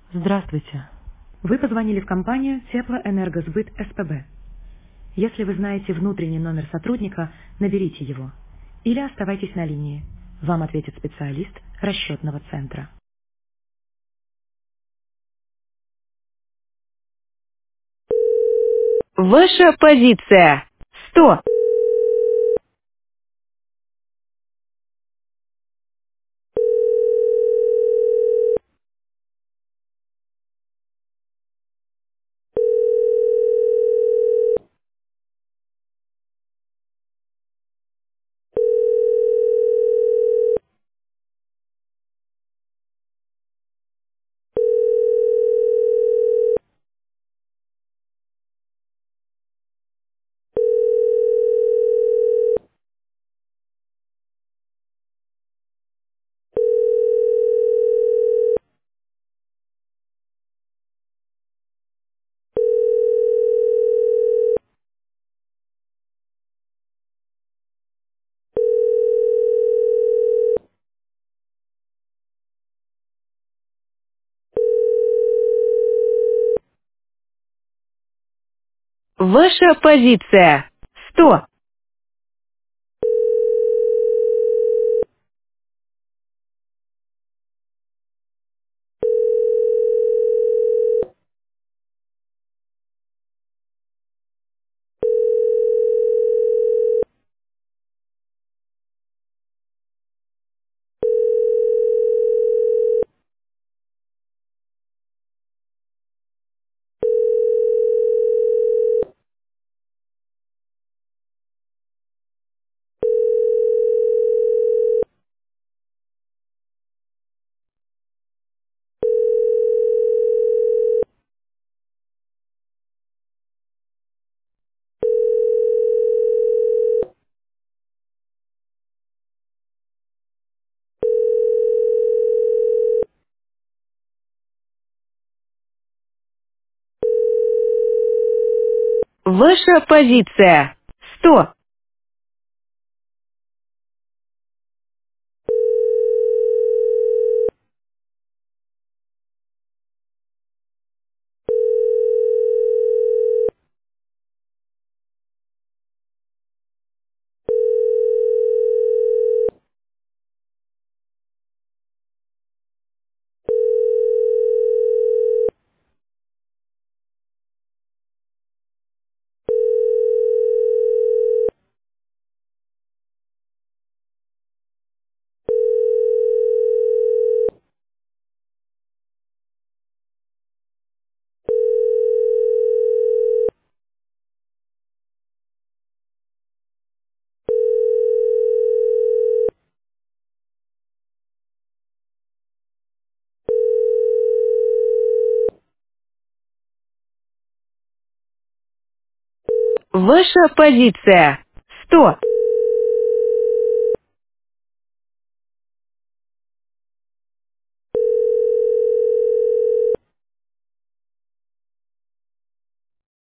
Здравствуйте. Вы позвонили в компанию Теплоэнергосбыт СПБ. Если вы знаете внутренний номер сотрудника, наберите его. Или оставайтесь на линии. Вам ответит специалист расчетного центра. Ваша позиция. 100. Ваша позиция. 100. Ваша позиция. 100. Ваша позиция. 100.